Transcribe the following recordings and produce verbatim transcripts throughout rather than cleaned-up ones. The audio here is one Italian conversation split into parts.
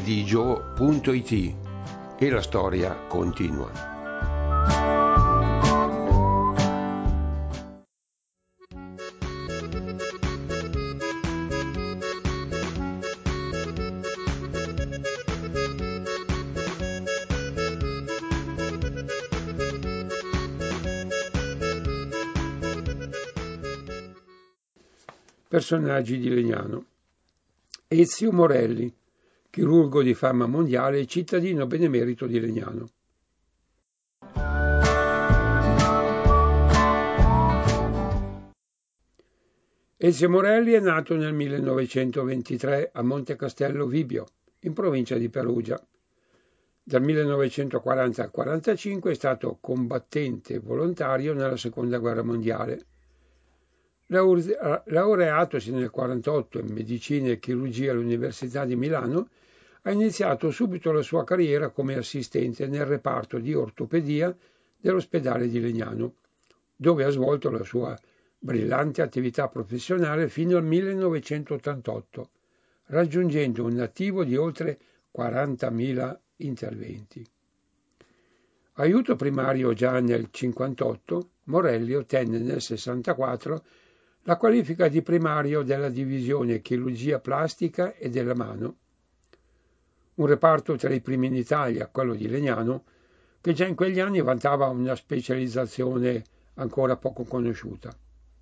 digio punto it e la storia continua. Personaggi di Legnano. Ezio Morelli, chirurgo di fama mondiale e cittadino benemerito di Legnano. Ezio Morelli è nato nel millenovecentoventitré a Monte Castello Vibio, in provincia di Perugia. Dal millenovecentoquaranta al quarantacinque è stato combattente volontario nella Seconda Guerra Mondiale. Laureatosi nel quarantotto in medicina e chirurgia all'Università di Milano, ha iniziato subito la sua carriera come assistente nel reparto di ortopedia dell'ospedale di Legnano, dove ha svolto la sua brillante attività professionale fino al millenovecentottantotto, raggiungendo un attivo di oltre quarantamila interventi. Aiuto primario già nel cinquantotto, Morelli ottenne nel sessantaquattro la qualifica di primario della divisione chirurgia plastica e della mano, un reparto tra i primi in Italia, quello di Legnano, che già in quegli anni vantava una specializzazione ancora poco conosciuta.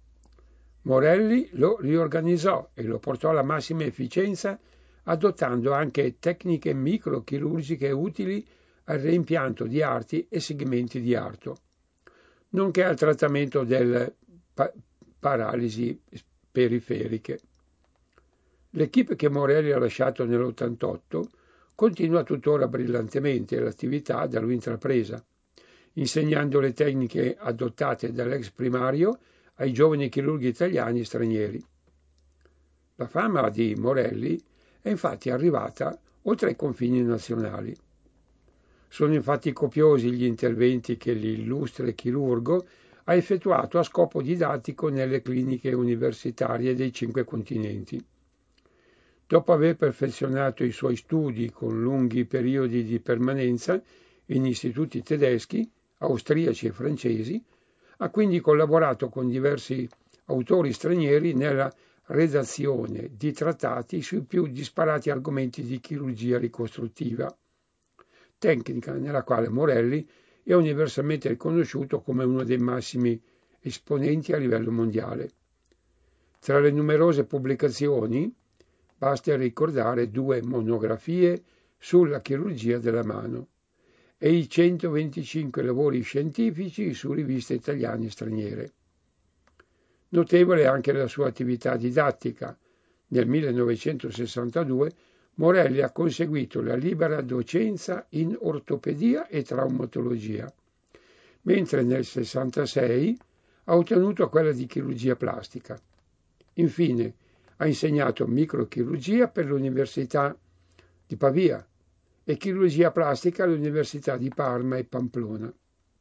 Morelli lo riorganizzò e lo portò alla massima efficienza, adottando anche tecniche microchirurgiche utili al reimpianto di arti e segmenti di arto, nonché al trattamento delle pa- paralisi periferiche. L'equipe che Morelli ha lasciato nell'ottantotto continua tuttora brillantemente l'attività da lui intrapresa, insegnando le tecniche adottate dall'ex primario ai giovani chirurghi italiani e stranieri. La fama di Morelli è infatti arrivata oltre i confini nazionali. Sono infatti copiosi gli interventi che l'illustre chirurgo ha effettuato a scopo didattico nelle cliniche universitarie dei cinque continenti. Dopo aver perfezionato i suoi studi con lunghi periodi di permanenza in istituti tedeschi, austriaci e francesi, ha quindi collaborato con diversi autori stranieri nella redazione di trattati sui più disparati argomenti di chirurgia ricostruttiva, tecnica nella quale Morelli è universalmente riconosciuto come uno dei massimi esponenti a livello mondiale. Tra le numerose pubblicazioni basta ricordare due monografie sulla chirurgia della mano e i centoventicinque lavori scientifici su riviste italiane e straniere. Notevole anche la sua attività didattica. Nel millenovecentosessantadue Morelli ha conseguito la libera docenza in ortopedia e traumatologia, mentre nel sessantasei ha ottenuto quella di chirurgia plastica. Infine ha insegnato microchirurgia per l'Università di Pavia e chirurgia plastica all'Università di Parma e Pamplona.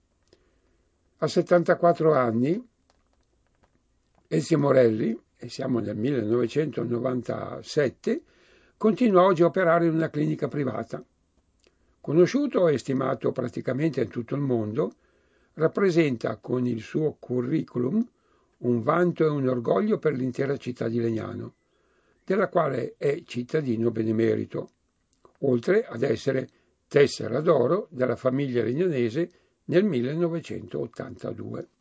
A settantaquattro anni Ezio Morelli, e siamo nel millenovecentonovantasette, continua oggi a operare in una clinica privata. Conosciuto e stimato praticamente in tutto il mondo, rappresenta con il suo curriculum un vanto e un orgoglio per l'intera città di Legnano, della quale è cittadino benemerito, oltre ad essere tessera d'oro della famiglia legnanese nel millenovecentottantadue.